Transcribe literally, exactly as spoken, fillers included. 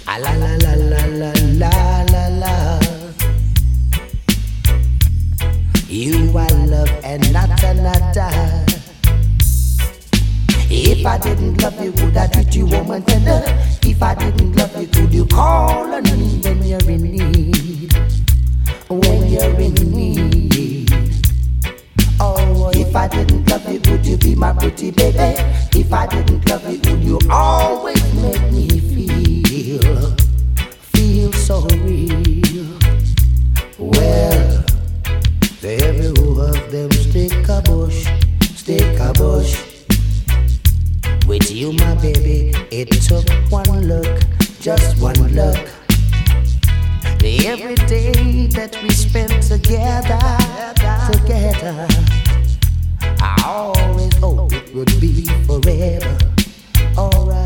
Ah, la la la la la la la la. You I love and not another. If I didn't love you, would I treat you warm and tender? If I didn't love you, could you call on me when you're in need? When you're in need. Oh, if I didn't love you, would you be my pretty baby? If I didn't love you, would you always make me feel, feel so real? Well, to every of them stick a bush, stick a bush. With you, my baby, it took one look, just one look. Every day that we spent together, together, I always hoped it would be forever. Alright.